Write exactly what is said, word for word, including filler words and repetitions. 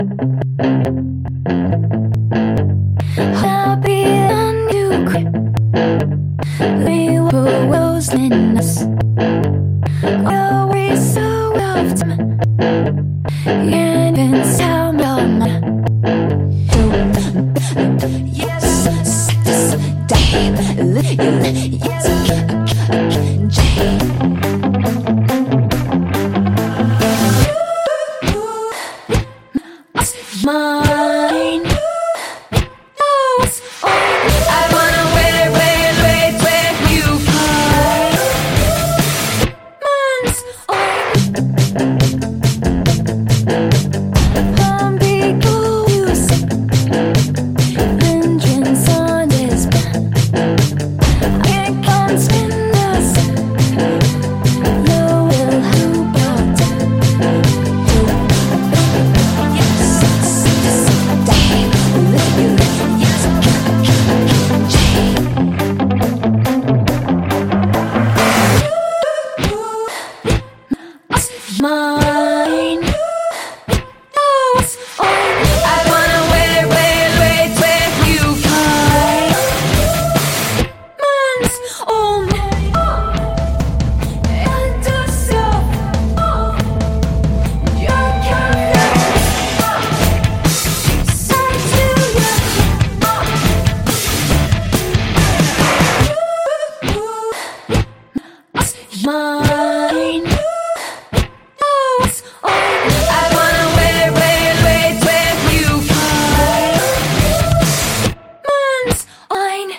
Happy and you quit. We were rose in us. Always so loved me. Yeah, and sound on my. Yes, stay. Yes, mine. I wanna wait, wait, wait, wait. You find people you see. Vengeance on this man. I can't spend us. You will help out. Mine. I wanna wait, wait, wait, wait. You find mine's on. And yourself. You can't say to you. Mine.